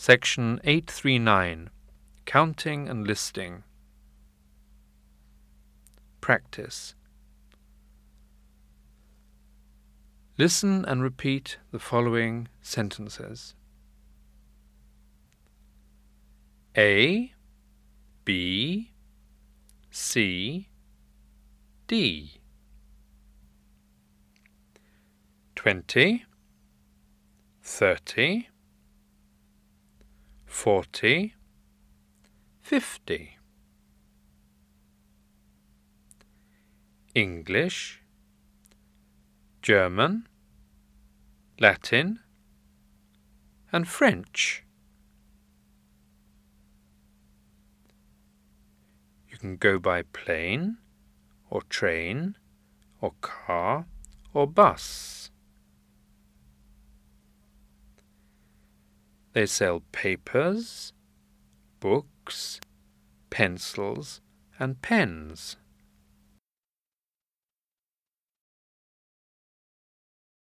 Section 839. Counting and listing. Practice. Listen and repeat the following sentences. A, B, C, D. 20, 30, 40, 50. English, German, Latin, and French. You can go by plane, or train, or car, or bus. They sell papers, books, pencils, and pens.